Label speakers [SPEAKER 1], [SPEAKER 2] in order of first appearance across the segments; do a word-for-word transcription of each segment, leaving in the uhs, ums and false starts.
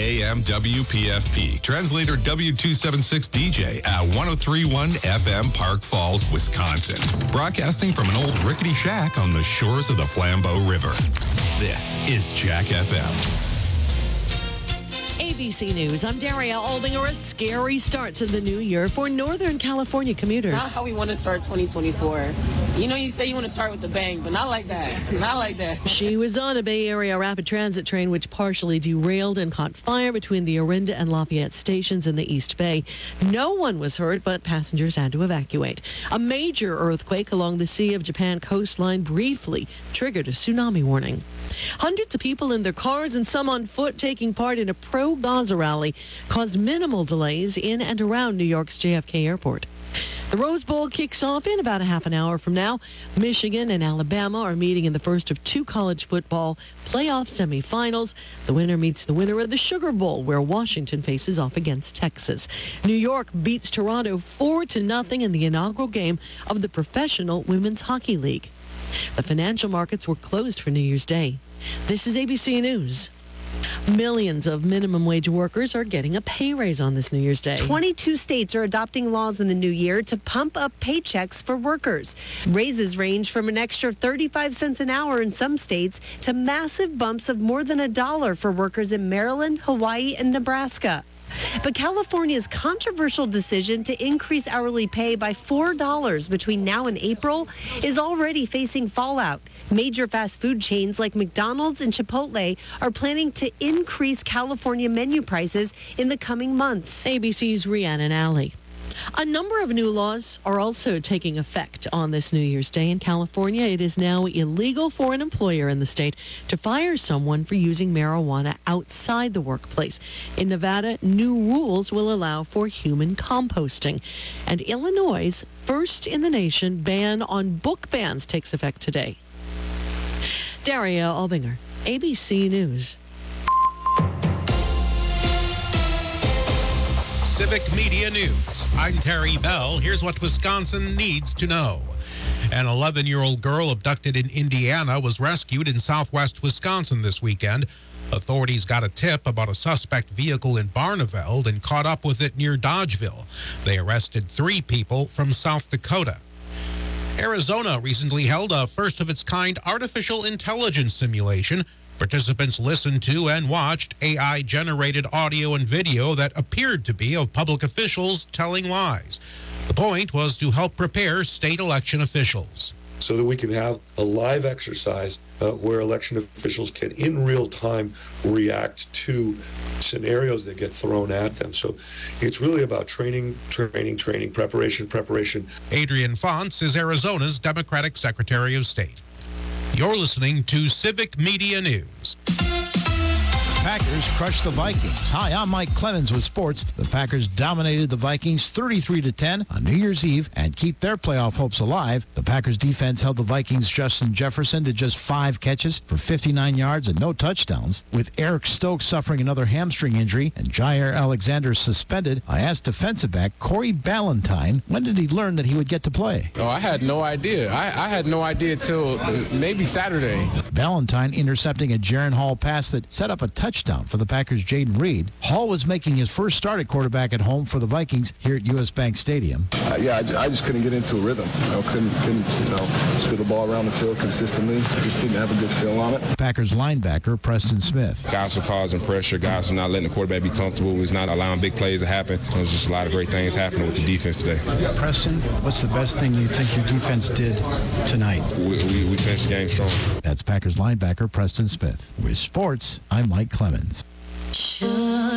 [SPEAKER 1] A M W P F P. Translator W two seventy-six D J at one oh three point one F M Park Falls, Wisconsin. Broadcasting from an old rickety shack on the shores of the Flambeau River. This is Jack F M.
[SPEAKER 2] A B C News, I'm Daria Aldinger. A scary start to the new year for Northern California commuters.
[SPEAKER 3] Not how we want to start twenty twenty-four. You know, you say you want to start with the bang, but not like that. Not like that.
[SPEAKER 2] She was on a Bay Area rapid transit train which partially derailed and caught fire between the Orinda and Lafayette stations in the East Bay. No one was hurt, but passengers had to evacuate. A major earthquake along the Sea of Japan coastline briefly triggered a tsunami warning. Hundreds of people in their cars and some on foot taking part in a pro-Gaza rally caused minimal delays in and around New York's J F K Airport. The Rose Bowl kicks off in about a half an hour from now. Michigan and Alabama are meeting in the first of two college football playoff semifinals. The winner meets the winner of the Sugar Bowl, where Washington faces off against Texas. New York beats Toronto four to nothing in the inaugural game of the Professional Women's Hockey League. The financial markets were closed for New Year's Day. This is A B C News. Millions of minimum wage workers are getting a pay raise on this New Year's Day.
[SPEAKER 4] twenty-two states are adopting laws in the new year to pump up paychecks for workers. Raises range from an extra thirty-five cents an hour in some states to massive bumps of more than a dollar for workers in Maryland, Hawaii, and Nebraska. But California's controversial decision to increase hourly pay by four dollars between now and April is already facing fallout. Major fast food chains like McDonald's and Chipotle are planning to increase California menu prices in the coming months.
[SPEAKER 2] A B C's Rhiannon Alley. A number of new laws are also taking effect on this New Year's Day. In California, it is now illegal for an employer in the state to fire someone for using marijuana outside the workplace. In Nevada, new rules will allow for human composting. And Illinois' first in the nation ban on book bans takes effect today. Daria Albinger, A B C News.
[SPEAKER 5] Civic Media News. I'm Terry Bell. Here's what Wisconsin needs to know. An eleven-year-old girl abducted in Indiana was rescued in southwest Wisconsin this weekend. Authorities got a tip about a suspect vehicle in Barneveld and caught up with it near Dodgeville. They arrested three people from South Dakota. Arizona recently held a first-of-its-kind artificial intelligence simulation. Participants listened to and watched A I-generated audio and video that appeared to be of public officials telling lies. The point was to help prepare state election officials.
[SPEAKER 6] So that we can have a live exercise uh, where election officials can, in real time, react to scenarios that get thrown at them. So it's really about training, training, training, preparation, preparation.
[SPEAKER 5] Adrian Fonts is Arizona's Democratic Secretary of State. You're listening to Civic Media News.
[SPEAKER 7] Packers crushed the Vikings. Hi, I'm Mike Clemens with sports. The Packers dominated the Vikings thirty-three to ten on New Year's Eve and keep their playoff hopes alive. The Packers defense held the Vikings' Justin Jefferson to just five catches for fifty-nine yards and no touchdowns. With Eric Stokes suffering another hamstring injury and Jair Alexander suspended, I asked defensive back Corey Ballantyne when did he learn that he would get to play.
[SPEAKER 8] Oh, I had no idea. I, I had no idea till maybe Saturday.
[SPEAKER 7] Ballantyne intercepting a Jaron Hall pass that set up a touchdown for the Packers' Jaden Reed. Hall was making his first start at quarterback at home for the Vikings here at U S. Bank Stadium.
[SPEAKER 9] Uh, yeah, I just, I just couldn't get into a rhythm. You know, couldn't, couldn't, you know, spit the ball around the field consistently. Just didn't have a good feel on it.
[SPEAKER 7] Packers linebacker Preston Smith.
[SPEAKER 10] Guys were causing pressure. Guys were not letting the quarterback be comfortable. He was not allowing big plays to happen. So there's just a lot of great things happening with the defense today.
[SPEAKER 11] Preston, what's the best thing you think your defense did tonight?
[SPEAKER 10] We, we, we finished the game strong.
[SPEAKER 7] That's Packers linebacker Preston Smith. With sports, I'm Mike Clemens.
[SPEAKER 12] Should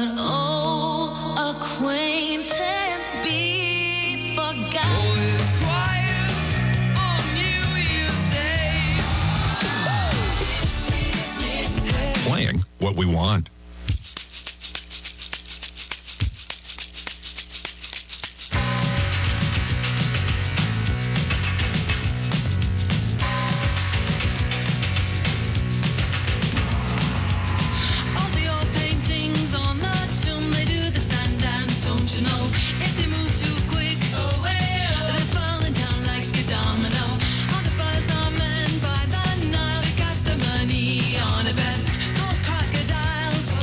[SPEAKER 12] old acquaintance be forgotten? All is quiet on New Year's Day.
[SPEAKER 1] Playing what we want.
[SPEAKER 12] On a bet, those crocodiles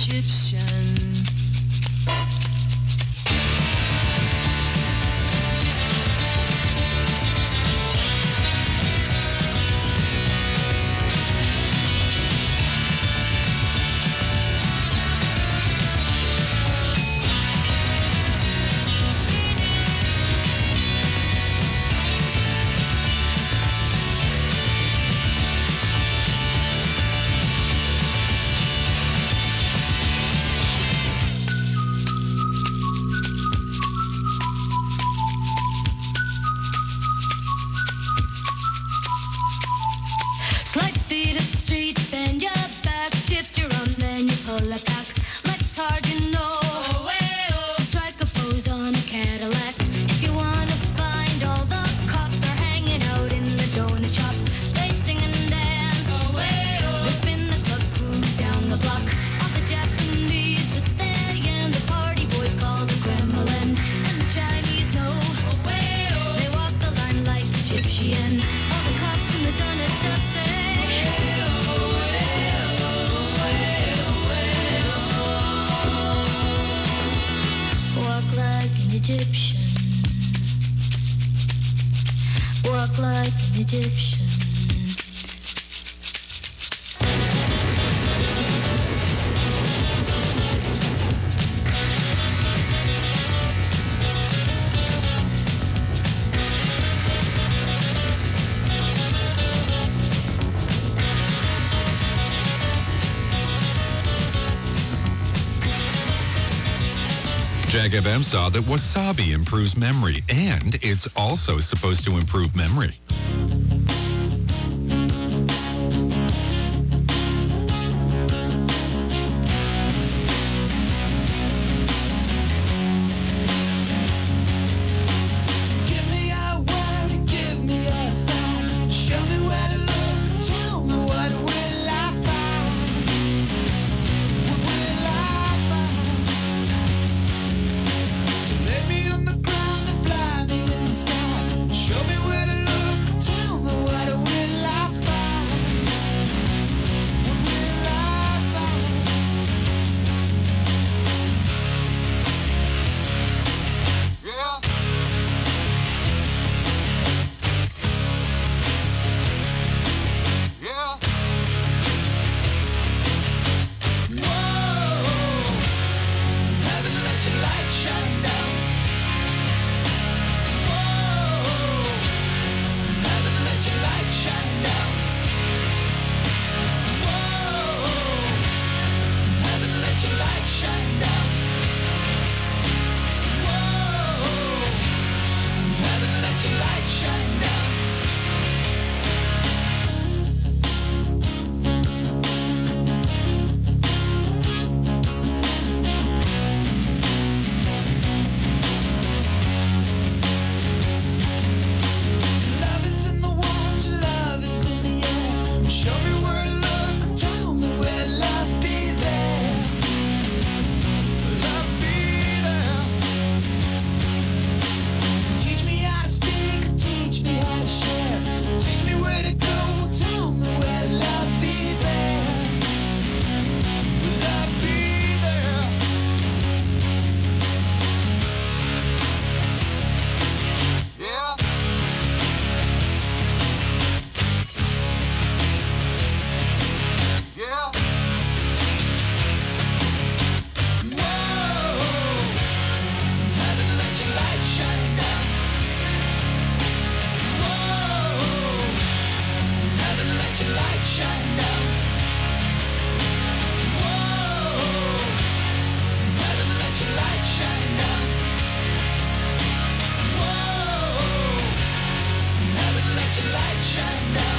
[SPEAKER 12] Egyptian. Slide feet up the street, bend your back, shift your arm, then you pull it back. Let's hard, you know. So strike a pose on a Cadillac. If you wanna find all the cops, they're hanging out in the donut shops. They sing and dance. They spin the club, cruise down the block. All the Japanese with their yen, the party boys call the Kremlin, and the Chinese know. They walk the line like Egyptian. All the cops in the donut shops say. Walk like an Egyptian. Walk like an Egyptian.
[SPEAKER 1] Jag F M saw that wasabi improves memory, and it's also supposed to improve memory.
[SPEAKER 12] Give me a word, give me a sign. Show me where to look, tell me what will I find? What will I find? Lay me on the ground and fly me in the sky. Show me where to look, tell me what will I find? What will I find? Yeah. Yeah. Whoa. Heaven, let your light shine down. Whoa. Heaven, let your light shine down. Whoa. Heaven, let your light shine down. Whoa. Heaven, let your light shine down. Love is in the water, love is in the air. Show me where to look, tell me where love be there. Love be there. Teach me how to speak, teach me how to share. Teach me where to go, tell me where love be there. Love be there. Yeah. Yeah. Whoa. Heaven, let your light shine down. Whoa. Heaven, let your light shine down. Whoa. Heaven, let your light shine down. Whoa. Heaven, let your light shine down.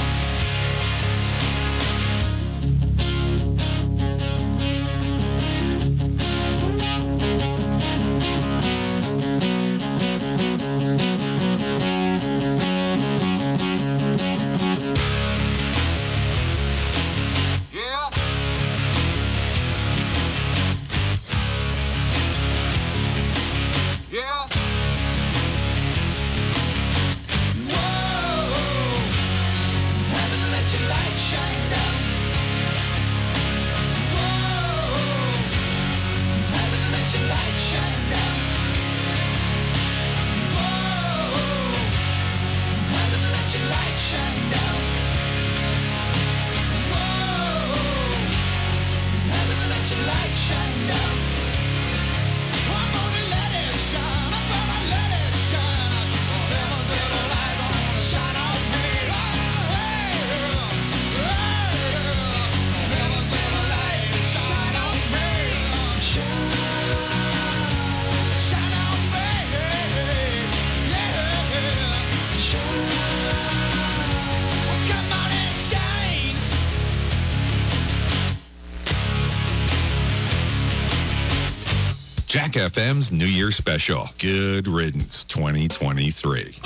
[SPEAKER 12] Yeah. Yeah. Whoa. your light shine down. Whoa, heaven, let your light shine down. I'm gonna let it shine. I'm gonna let it shine. Oh, heaven's little light gonna shine on me. Oh, hey, hey, heaven's little light shine on me. Shine, shine on me. Yeah, shine. Oh, come on and shine.
[SPEAKER 1] Jack F M's New Year Special. Good Riddance twenty twenty-three.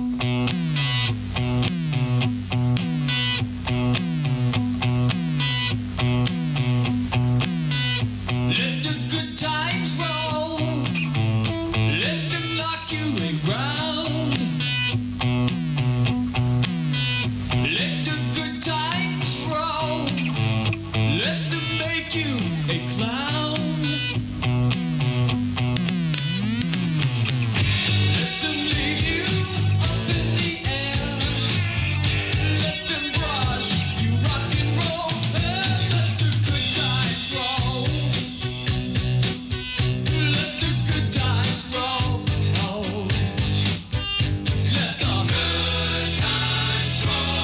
[SPEAKER 12] Let the good times roll. Let them knock you around. Let the good times roll. Let them make you a clown. Let them leave you up in the air. Let them brush you rock and roll. And let the good times roll. Let the good times roll. Let the good times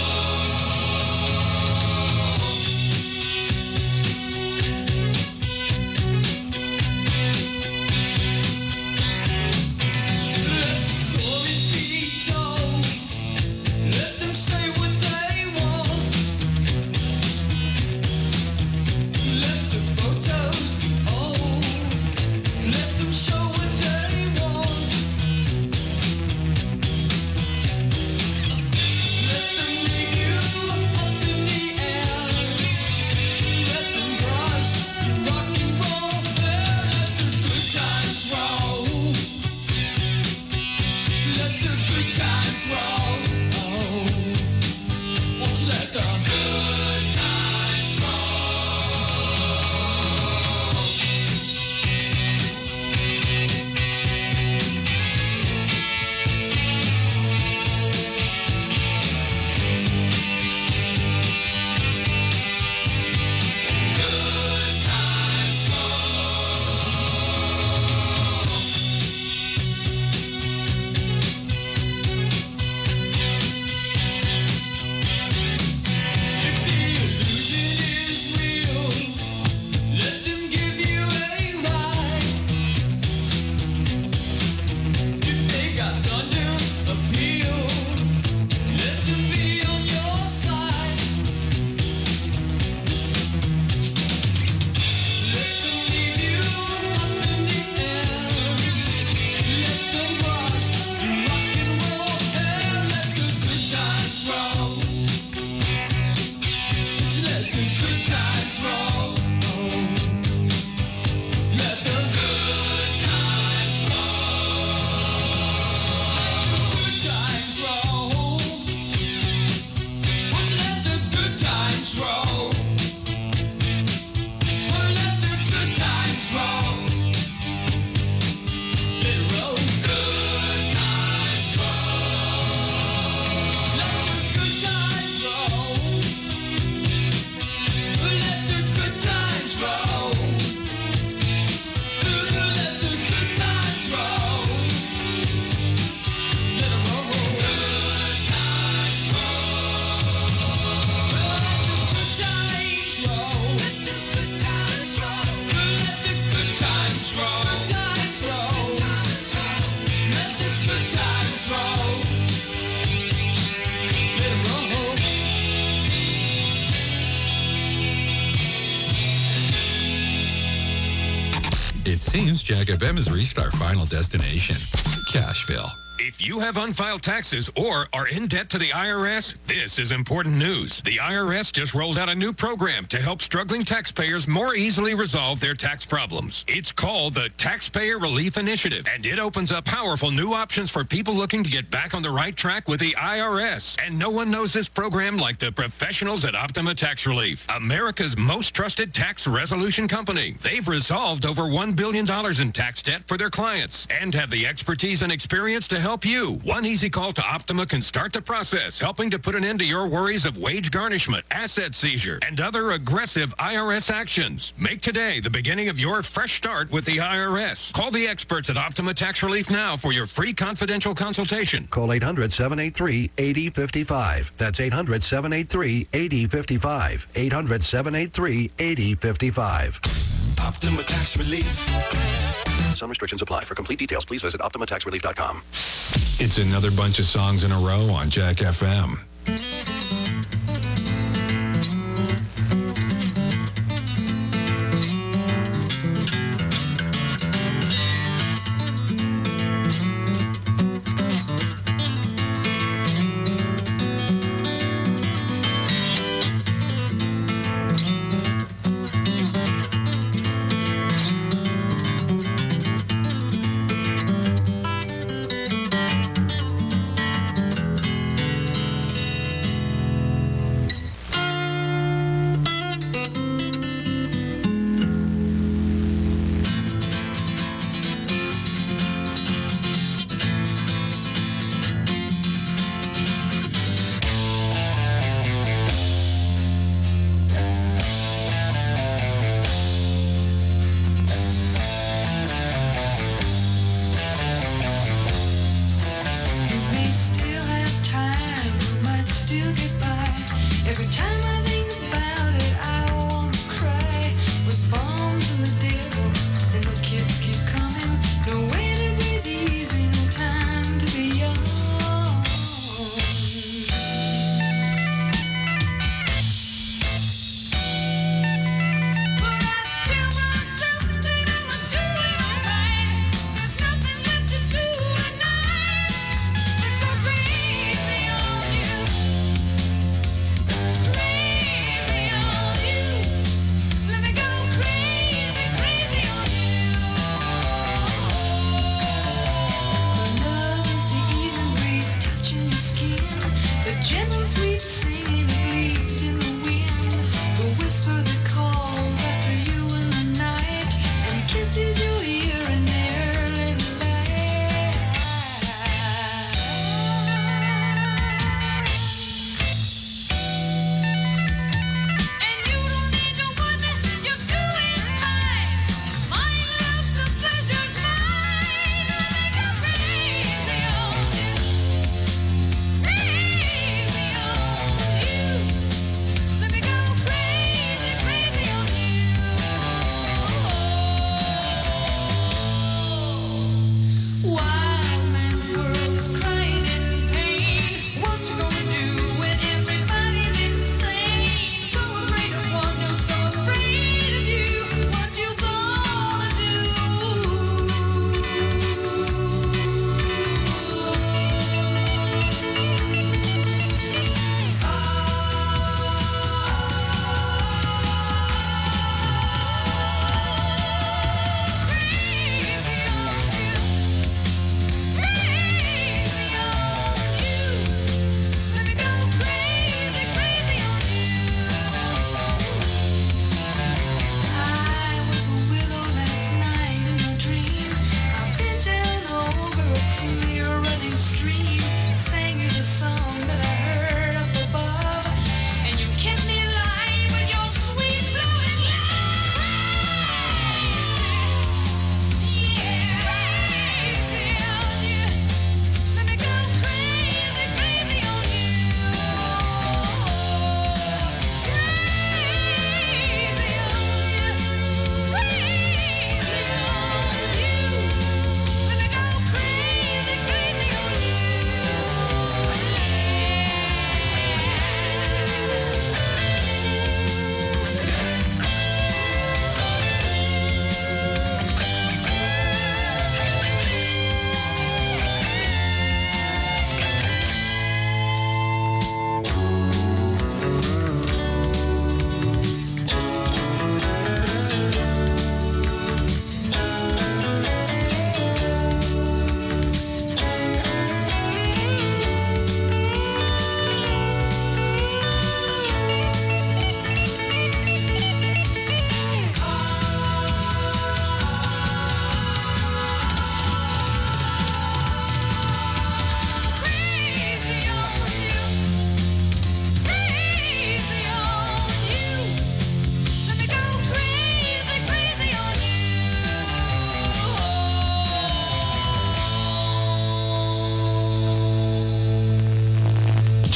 [SPEAKER 12] Let the stories be told. Let them say what they want. Let the photos be old. Let them show what they want. Let them leave you up in the air. Let them brush you rock and roll. Let the good times roll. Let the good times roll. Won't you let the good times Good times If the illusion is real, let them give you a ride. If they got thunder appeal, let them be on your side. Let them leave you up in the air. Let them brush you rock and roll. And let the good times roll. Let the good times roll. Let the good times roll. Let the good times roll. Won't you let the good times roll? Let it roll. Good times roll. Let the good times roll. Let the good times roll. Let the good times roll. Let it roll. Good times roll. Let the good times roll. Let the good times roll. Let the good times roll. Let the good times roll. Let it roll.
[SPEAKER 1] It seems Jack F M has reached our final destination, Cashville.
[SPEAKER 13] If you have unfiled taxes or are in debt to the I R S, this is important news. The I R S just rolled out a new program to help struggling taxpayers more easily resolve their tax problems. It's called the Taxpayer Relief Initiative, and it opens up powerful new options for people looking to get back on the right track with the I R S. And no one knows this program like the professionals at Optima Tax Relief, America's most trusted tax resolution company. They've resolved over one billion dollars in tax debt for their clients and have the expertise and experience to help help you. One easy call to Optima can start the process, helping to put an end to your worries of wage garnishment, asset seizure, and other aggressive I R S actions. Make today the beginning of your fresh start with the I R S. Call the experts at Optima Tax Relief now for your free confidential consultation.
[SPEAKER 14] Call eight hundred, seven eight three, eight zero five five. That's eight hundred, seven eight three, eight zero five five. eight hundred, seven eight three, eight zero five five.
[SPEAKER 15] Optima Tax Relief.
[SPEAKER 14] Some restrictions apply. For complete details, please visit optima tax relief dot com.
[SPEAKER 1] It's another bunch of songs in a row on Jack F M.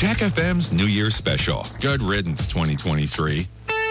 [SPEAKER 1] Jack F M's New Year's special. Good riddance twenty twenty-three.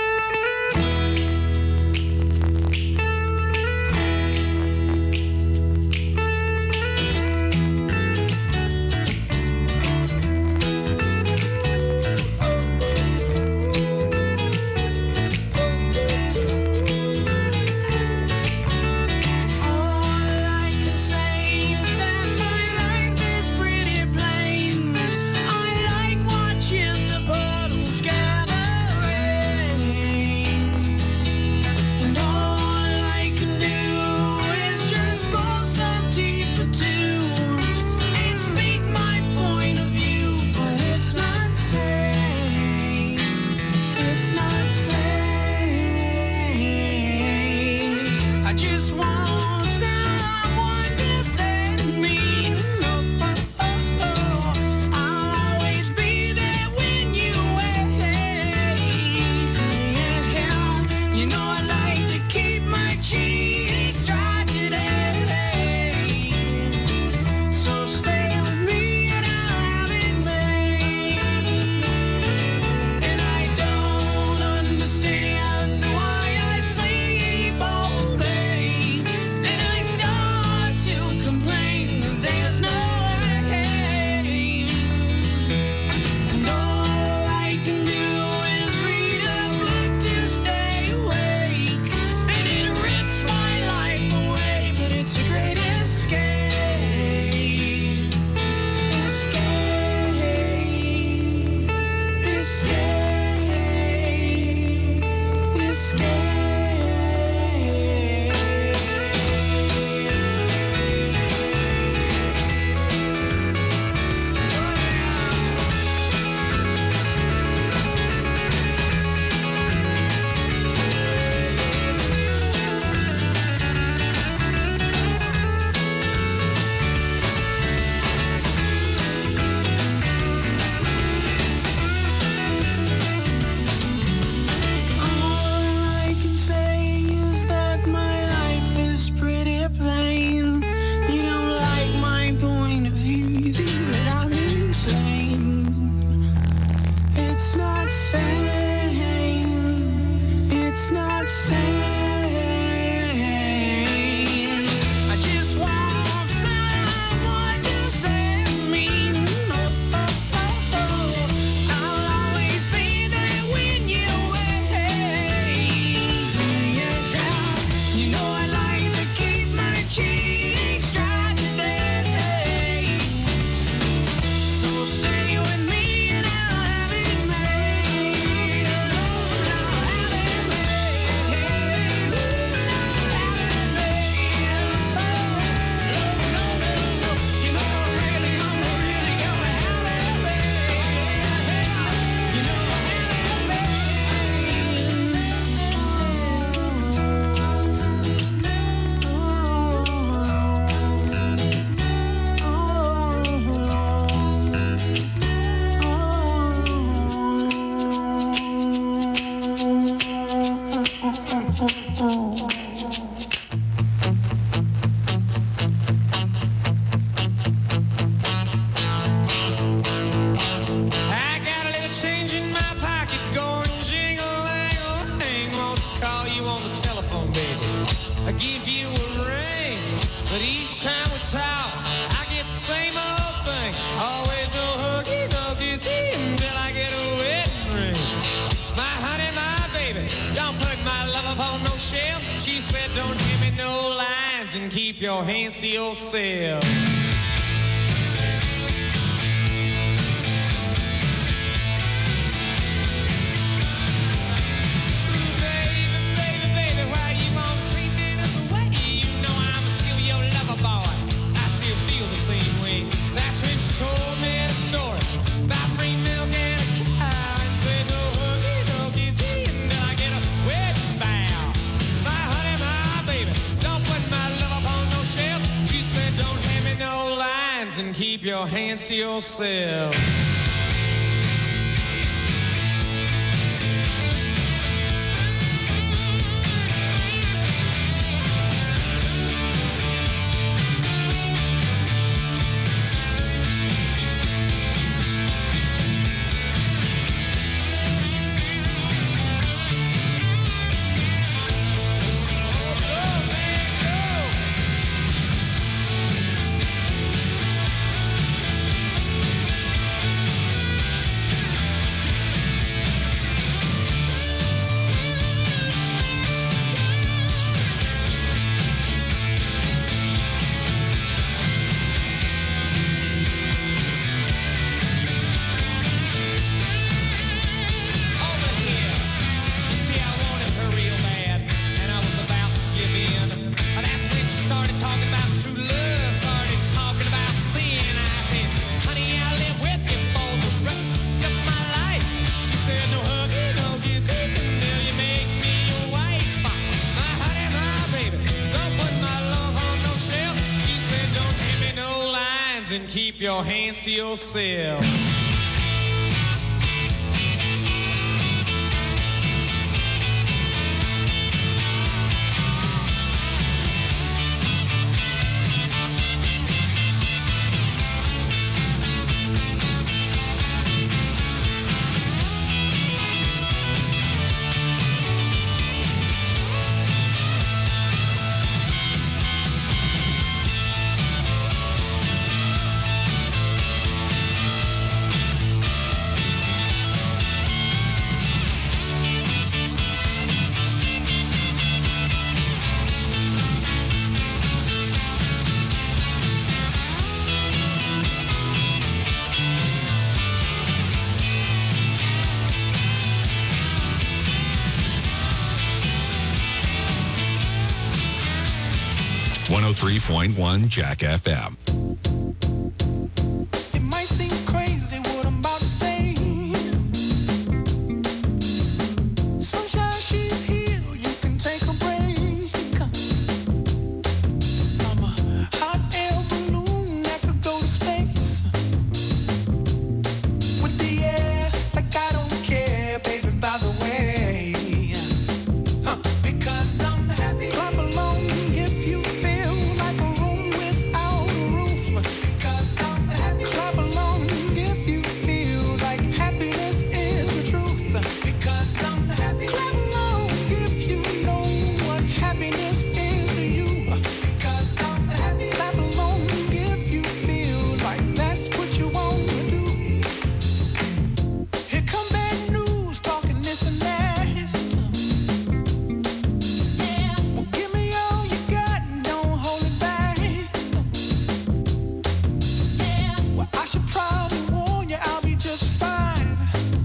[SPEAKER 16] Your hands to yourself. Keep your hands to yourself. keep your hands to yourself.
[SPEAKER 1] one oh three point one Jack F M.
[SPEAKER 16] It might seem crazy what I'm about to say. Sunshine, she's here, you can take a break. I'm a hot air balloon that could go to space. With the air, like I don't care, baby, by the way. Huh, because I'm happy. Clap along if you feel like a room without a roof. Because I'm happy. Clap along if you feel like happiness is the truth. Because I'm happy. Clap along if you know what happiness is to you. Because I'm happy. Clap along if you feel like that's what you want to do. Here come bad news talking this and that. Well, give me all you got and don't hold it back. Well, I should probably warn you, I'll be just fine.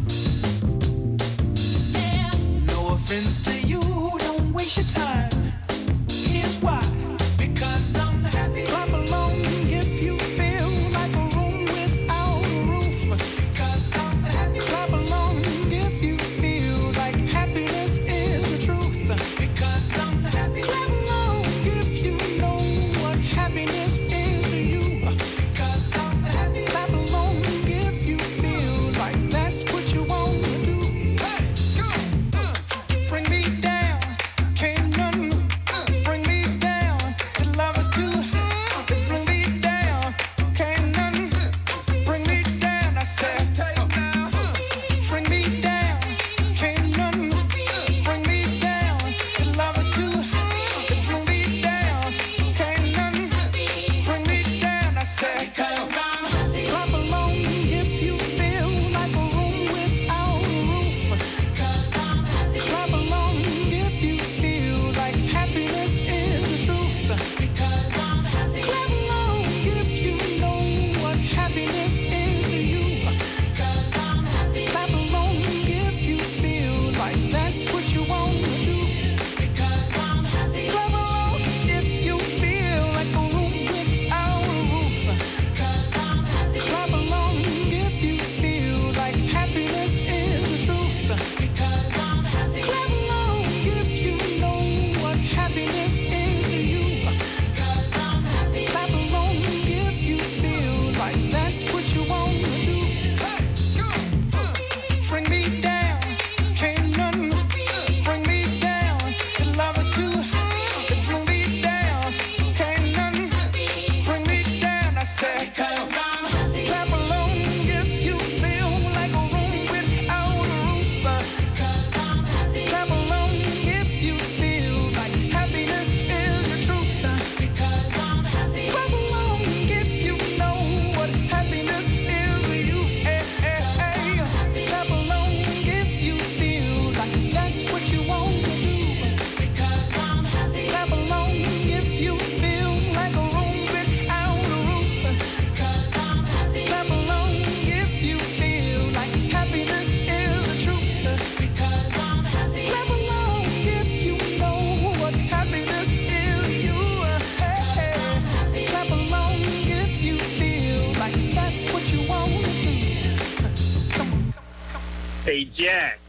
[SPEAKER 16] No offense to you, don't waste your time. Here's why. Because I'm happy. Clap along if you feel like a room without a roof. Because I'm happy. Clap along if you feel like happiness is the truth. Because I'm happy. Clap along if you know what happiness is to you. Because I'm happy. Clap along if you feel like that's what you want to do. Hey, go, uh, bring me down, can't none bring me down. The love is too high. Bring me down, can't none bring me down. I said, bring me down, can't none bring me down. The love is too high. Bring me down, can't none bring me down. I said, clap along if you feel like a room without a roof. Clap along if you feel like happiness is the truth. Clap along if you know what happiness is to you. Clap along if you feel like that's what you want to do. Clap along if you feel like a room without a roof. Clap along if you feel like happiness is the truth. Clap along if you know what happiness is to you. Clap along if you feel like that's what you want to do. Bring me down, can't none bring me down. The love is too high. Bring me down, can't none bring me down. I said, clap along if you feel like a room without a roof. Clap along if you feel like happiness is the truth. Clap along if you know what happiness is to you. Eh, eh, eh. Clap along if you feel like that's what you want to do. Clap along if you feel like a room without a roof. Clap along if you feel like happiness is the truth. Clap along if you know what happiness is to you. Eh, eh. Clap along if you feel like that's what you want to do.
[SPEAKER 17] Hey, Jack.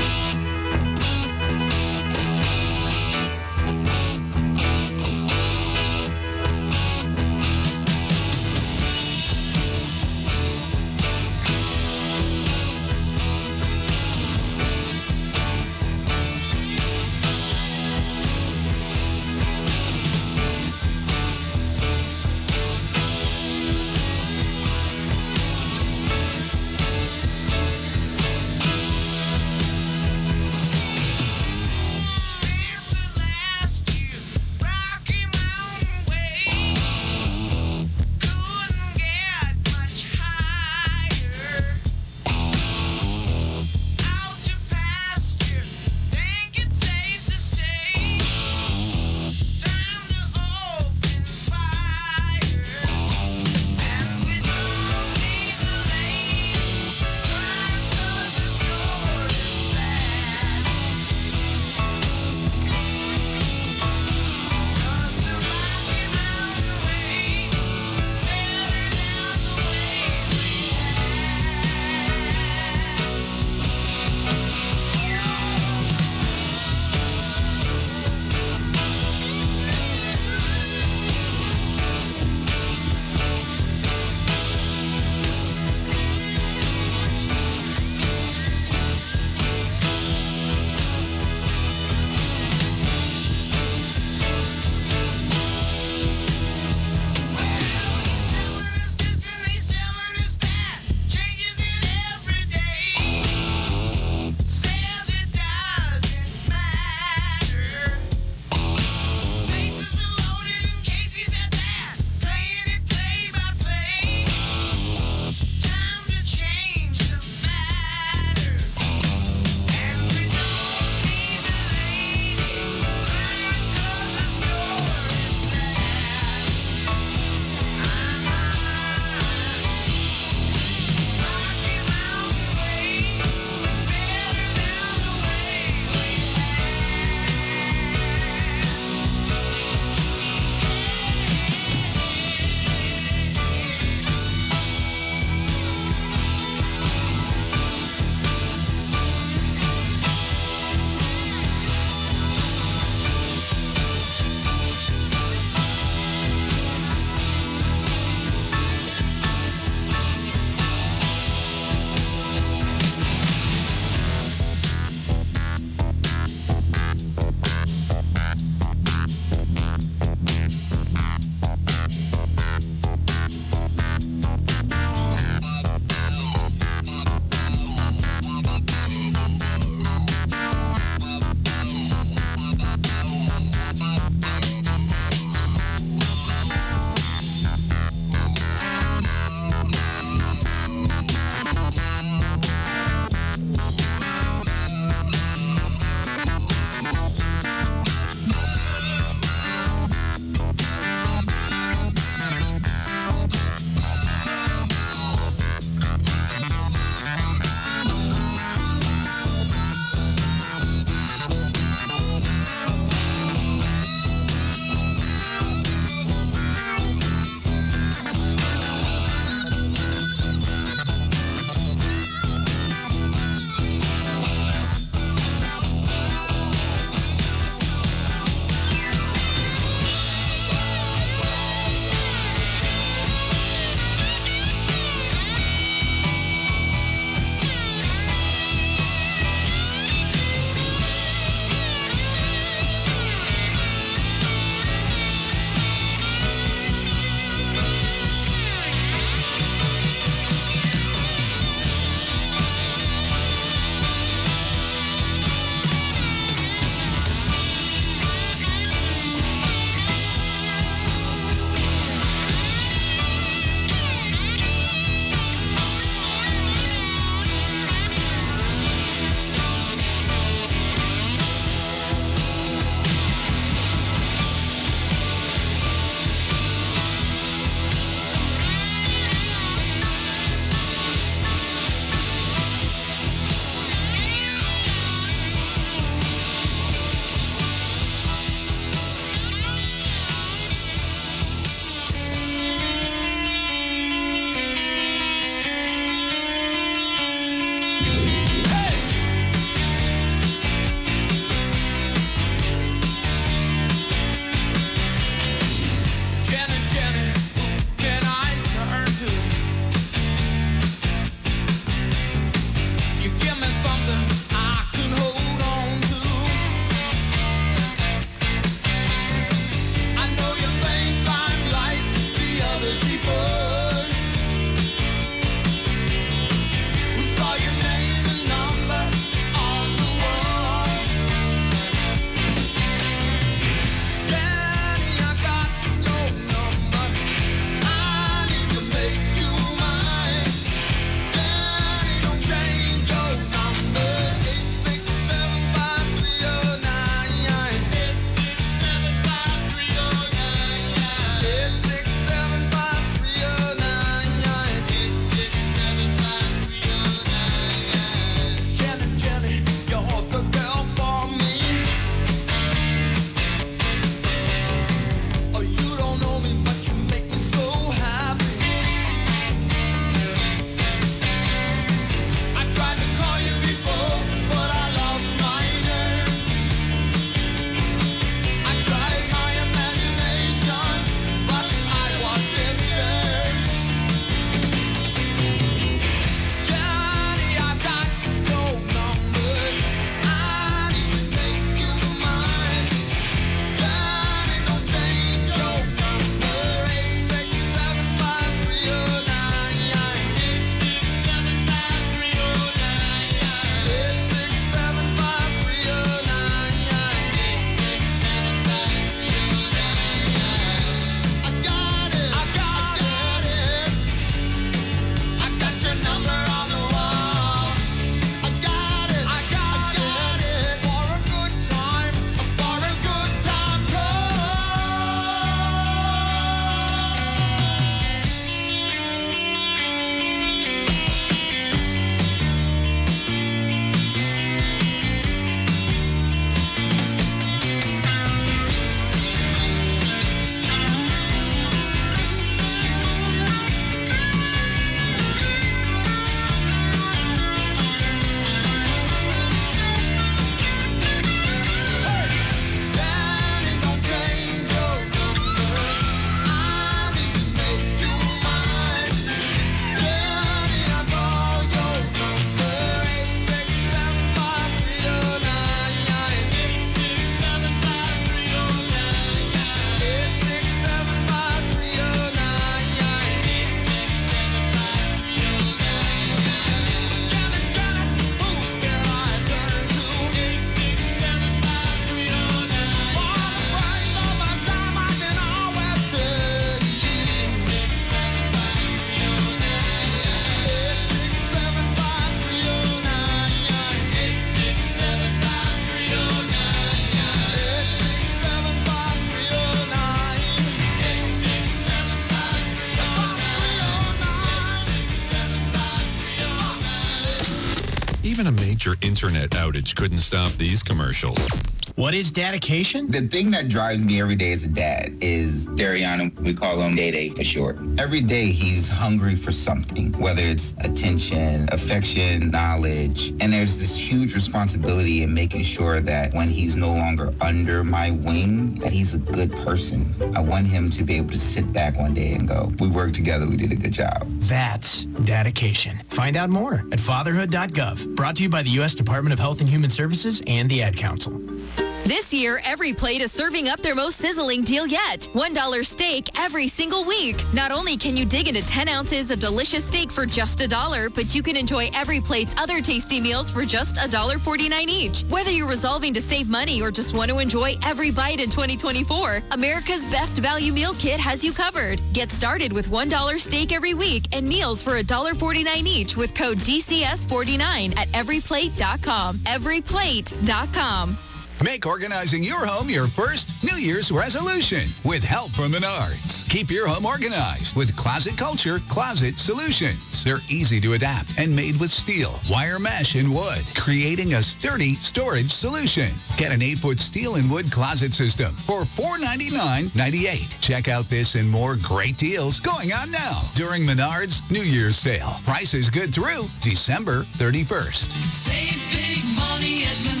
[SPEAKER 1] Even a major internet outage couldn't stop these commercials.
[SPEAKER 18] What is dedication?
[SPEAKER 19] The thing that drives me every day as a dad is Dariana. We call him Day Day for short. Every day he's hungry for something, whether it's attention, affection, knowledge. And there's this huge responsibility in making sure that when he's no longer under my wing, that he's a good person. I want him to be able to sit back one day and go, we worked together, we did a good job.
[SPEAKER 18] That's dedication. Find out more at fatherhood dot gov. Brought to you by the U S Department of Health and Human Services and the Ad Council.
[SPEAKER 20] This year, Every Plate is serving up their most sizzling deal yet. one dollar steak every single week. Not only can you dig into ten ounces of delicious steak for just a dollar, but you can enjoy Every Plate's other tasty meals for just one dollar forty-nine each. Whether you're resolving to save money or just want to enjoy every bite in twenty twenty-four, America's Best Value Meal Kit has you covered. Get started with one dollar steak every week and meals for one dollar forty-nine each with code D C S forty-nine at every plate dot com. every plate dot com.
[SPEAKER 21] Make organizing your home your first New Year's resolution with help from Menards. Keep your home organized with Closet Culture Closet Solutions. They're easy to adapt and made with steel, wire mesh, and wood, creating a sturdy storage solution. Get an eight-foot steel and wood closet system for four ninety-nine ninety-eight. Check out this and more great deals going on now during Menards New Year's sale. Prices good through December thirty-first.
[SPEAKER 16] Save big money at Menards.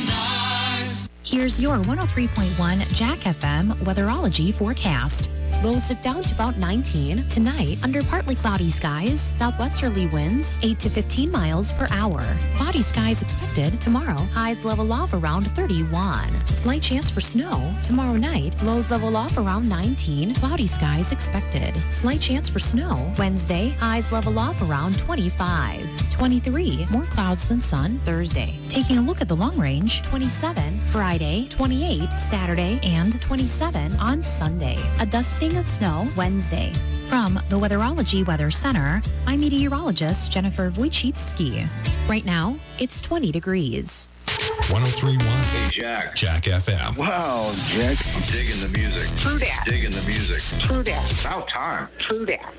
[SPEAKER 22] Here's your one oh three point one Jack F M weatherology forecast. Lows dip down to about nineteen. Tonight, under partly cloudy skies, southwesterly winds eight to fifteen miles per hour. Cloudy skies expected tomorrow. Highs level off around thirty-one. Slight chance for snow. Tomorrow night, lows level off around nineteen. Cloudy skies expected. Slight chance for snow. Wednesday, highs level off around twenty-five. twenty-three, more clouds than sun Thursday. Taking a look at the long range, twenty-seven Friday, twenty-eight Saturday, and twenty-seven on Sunday. A dusting of snow Wednesday. From the Weatherology Weather Center, I'm meteorologist Jennifer Wojcicki. Right now, it's twenty degrees.
[SPEAKER 1] one oh three point one
[SPEAKER 23] Hey, Jack.
[SPEAKER 1] Jack F M.
[SPEAKER 23] Wow, Jack. I'm digging the music.
[SPEAKER 24] True that.
[SPEAKER 23] Digging the music.
[SPEAKER 24] True that.
[SPEAKER 23] About time.
[SPEAKER 24] True that.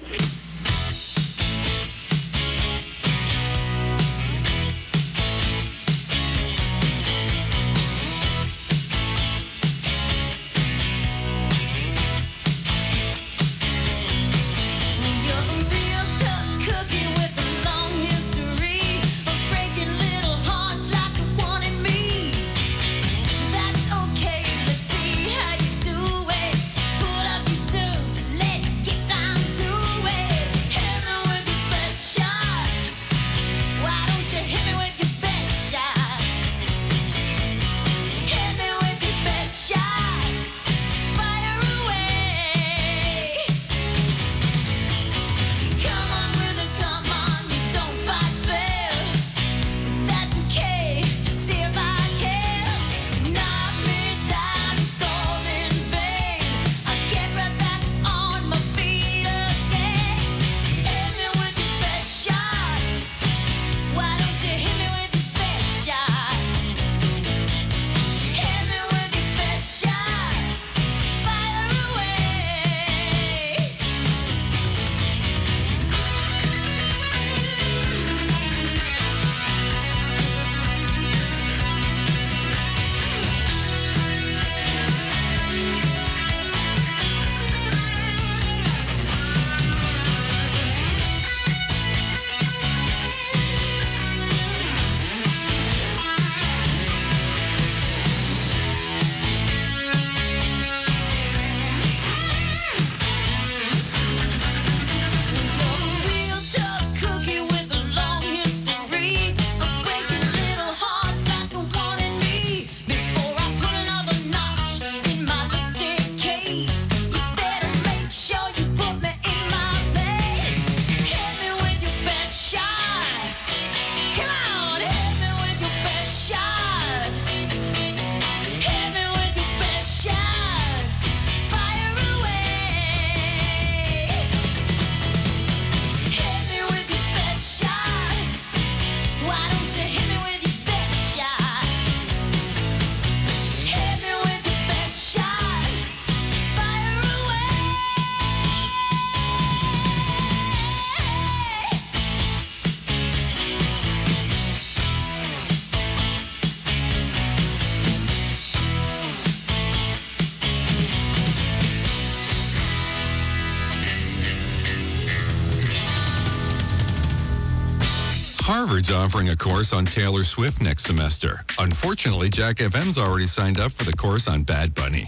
[SPEAKER 1] Harvard's offering a course on Taylor Swift next semester. Unfortunately, Jack F M's already signed up for the course on Bad Bunny.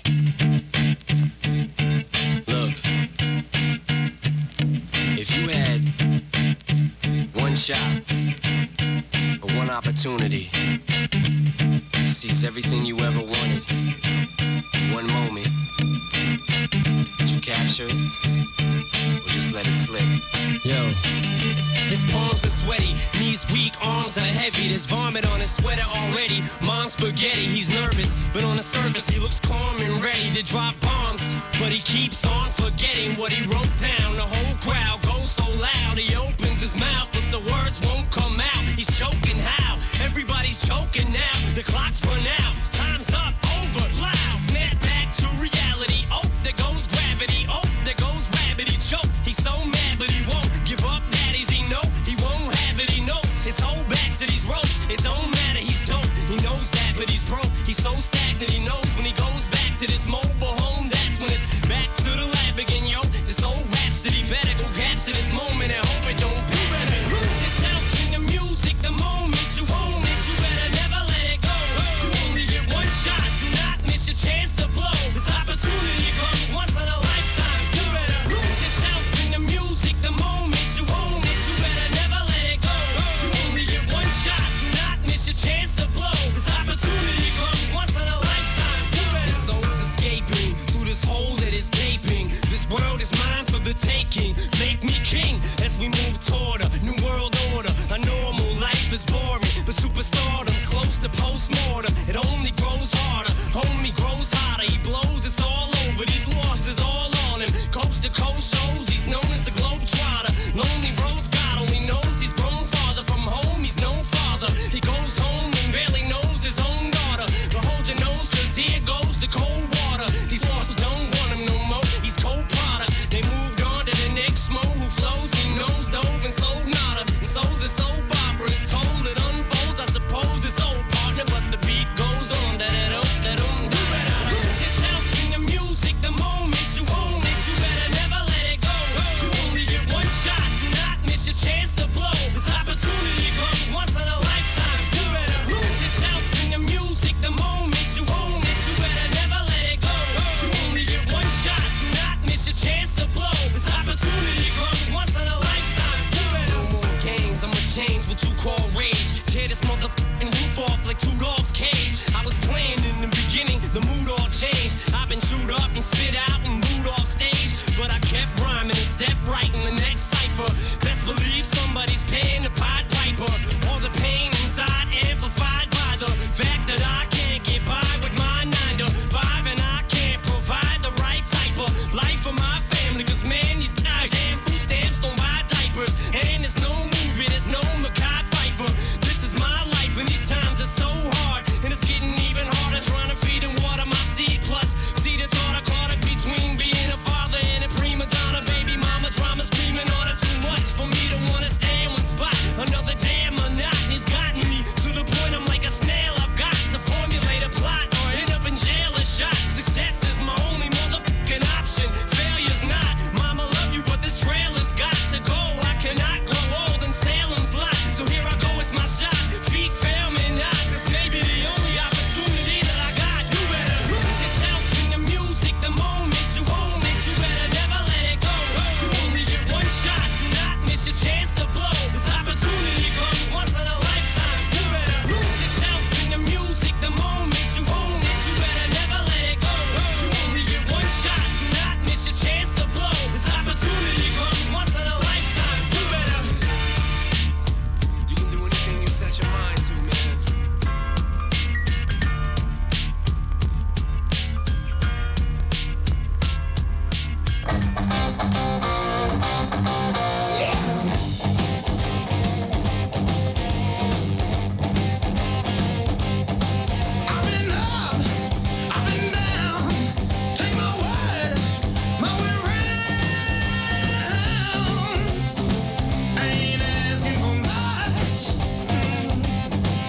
[SPEAKER 2] Look, if you had one shot or one opportunity to seize everything you ever wanted in one moment, would you capture it or just let it slip?
[SPEAKER 3] Yo, his palms are sweaty, knees weak, arms are heavy. There's vomit on his sweater already. Mom's spaghetti, he's nervous, but on the surface he looks calm and ready to drop bombs. But he keeps on forgetting what he wrote down. The whole crowd goes so loud, he opens his mouth, but the words won't come out. He's choking how? Everybody's choking now. The clock's run out, time's up, over, loud. Snap back to reality. Oh, there goes gravity. Oh, there goes rabbit. He choke. He's so mad, but he won't give up. That is he know he won't have it. He knows his whole back to these ropes. It don't matter. He's dope. He knows that, but he's broke. He's so stagnant. He knows when he goes back to this mobile home. That's when it's back to the lab again, yo. This old rhapsody better go capture this moment and hope it don't be. Lose yourself in the music. The moment you own it, you better never let it go. You only get one shot. Do not miss your chance to blow. This opportunity comes once in a lifetime. You better lose yourself in the music. The moment you own it, you better never let it go. You only get one shot. Do not miss your chance to blow. This opportunity comes once in a lifetime. You better. The soul's escaping through this hole that is gaping. This world is mine for the taking. Make me king as we move toward a new world order. A normal life is boring, but superstardom's close to postmortem. It only grows harder, homie grows hotter. He blows, it's all over. These losses all on him. Coast to coast shows, he's known as the Globetrotter. Lonely roads, God only knows he's grown farther from home. He's no father. He goes home and barely knows his own daughter. But hold your nose, cause here goes the cold water. These losses don't want him no more. He's cold product. They moved on to the next mo who flows. He knows dove and sold nada. And so the soap opera is told. It unfolds. I suppose it's old partner, but the beat goes on. That it don't, that don't. You better lose yourself in the music. The moment you own it, you better never let it go. You only get one shot. Do not miss your chance to blow. This opportunity comes once in a lifetime. You better lose yourself in the music. The moment you own it, you better never let it go. You only get one shot. Do not miss your chance to blow. This opportunity comes once in a lifetime. You better. No more games. I'ma change what you call rage. Tear this motherfucking roof off like two dogs' cage. I was playing in the beginning, the mood all changed. I've been chewed up and spit out and moved off stage, but I kept rhyming and stepped right in the next cipher. Best believe somebody's paying the Pied Piper. All the pain inside amplified by the fact that I can't get by with my nine to five, and I can't provide the right type of life for my family. Cause man, these guys damn food stamps don't buy diapers, and there's no movie, there's no Mackay Pfeiffer. This is my life, and these times are so hard, and it's getting even harder trying to feed and water my seed. Plus, see the thought I caught it between being a father and a prima donna. Baby mama drama screaming order too much for me to wanna stay in one spot. Another damn monotony's gotten me to the point I'm like a snail. I've got to formulate a plot or end up in jail or shot. Success is my only motherfucking option. Failure's not. Mama love you, but this trailer's got to go. I cannot grow old in Salem's lot. So here I go, it's my shot. Feet fail me not. This may be the only opportunity that I got. You better lose yourself in the music. The moment you own it, you better never let it go. You only get one shot. Do not miss your chance to blow. This opportunity comes once in a lifetime. You better lose yourself in the music. The moment you own it, you better never let it go. You only get one shot. Do not miss your chance to blow. This opportunity comes once in a lifetime. You better. You can do anything you set your mind to, man. I've been up, I've been down. Take my word, my way round. I ain't asking for much.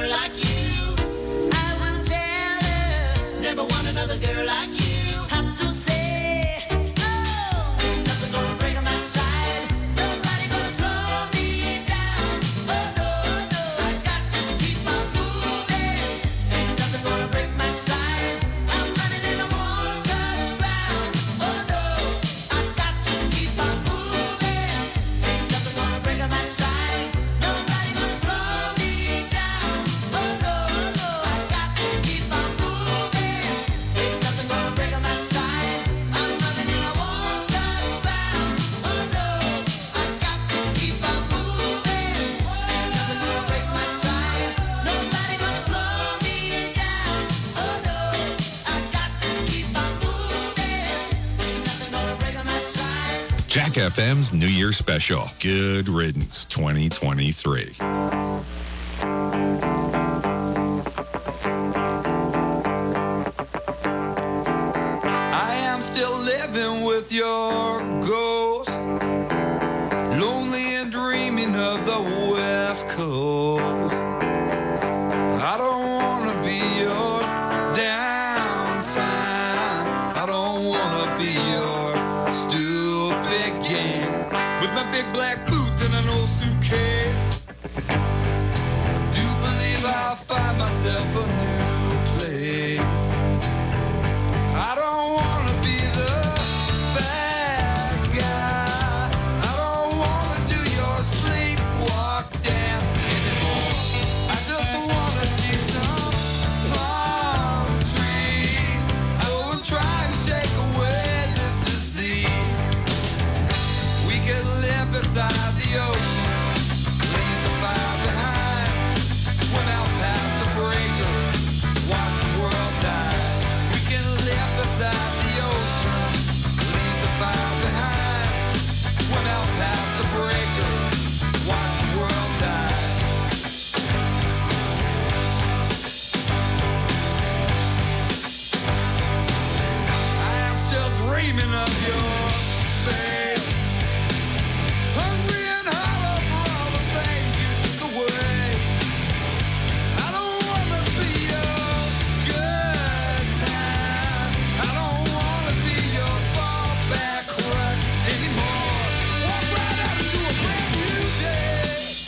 [SPEAKER 16] girl like you. I will tell her, never want another girl like you. Have to say, oh, ain't nothing gonna break my stride. Nobody gonna slow me down. Oh no, no, I got to keep on moving. Ain't nothing gonna break my stride. I'm running in a one-touch ground. Oh no, I got to keep on moving. Ain't nothing gonna break my stride. Nobody gonna slow me down. Oh no, no, I got to keep on moving. Ain't nothing gonna break my stride. I'm running in a one-touch ground. Oh no, I got to keep on moving. Ain't nothing gonna break my stride. Nobody gonna slow me down. Oh no, I got to keep on moving. Ain't nothing gonna break my stride.
[SPEAKER 1] Jack F M's New Year Special. Good Riddance twenty twenty-three.
[SPEAKER 16] I am still living with your ghost, lonely and dreaming of the West Coast. I don't wanna be your downtime. I don't wanna be your stupid game. With my big black boots and an old suitcase, I do believe I'll find myself a new place. I don't wanna be the bad guy. I don't wanna do your sleepwalk dance anymore. I just wanna see some palm trees. I will try to shake away this disease. We could live beside the ocean, leave the fire behind, swim out past the breaker, watch the world die. We can live beside the ocean, leave the fire behind, swim out past the breaker, watch the world die. I am still dreaming of your face, hungry and hollow for all the things you took away. I don't wanna be your good time. I don't wanna be your fallback crutch anymore. Walk right out into a brand new day.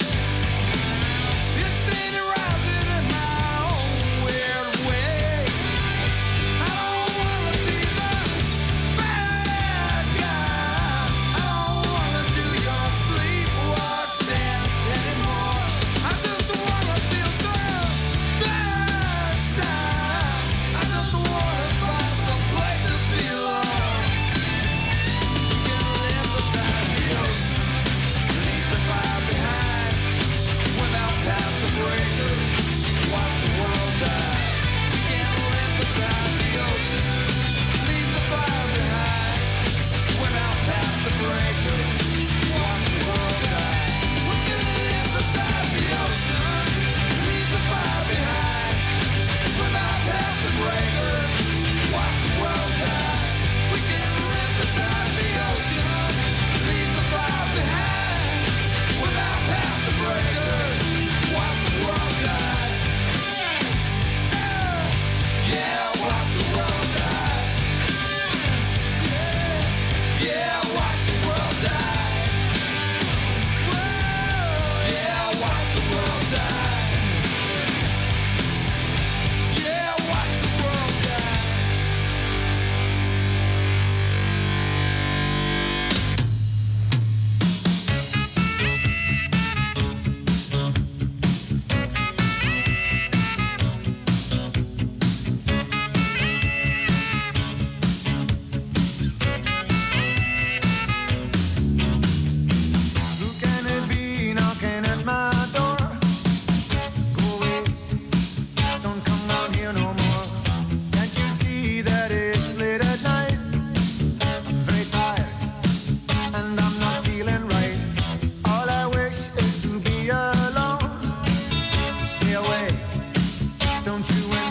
[SPEAKER 16] This ain't rising in my own weird way. I don't wanna be the bad guy. I don't wanna do your sleepwalk dance anymore. I just wanna feel some sunshine. I just wanna find some place to belong. We can live beside the ocean, leave the fire behind, swim out past the breaker, watch the world die. We can live beside the ocean, leave the fire behind, swim out past the breaker, watch the world die. We can live beside the ocean, leave the fire behind, swim out past the breaker, watch the world die. We can live beside the ocean, leave the fire behind, swim out past the breaker, watch the world die. Yeah, watch the world die. Yeah, watch the world die. Yeah, watch the world die. Yeah, watch the world die. Who can it be knocking at my door? Go away, don't come round here no more. Can't you see that it's late at night? I'm very tired and I'm not feeling right. All I wish is to be alone. Stay away, don't you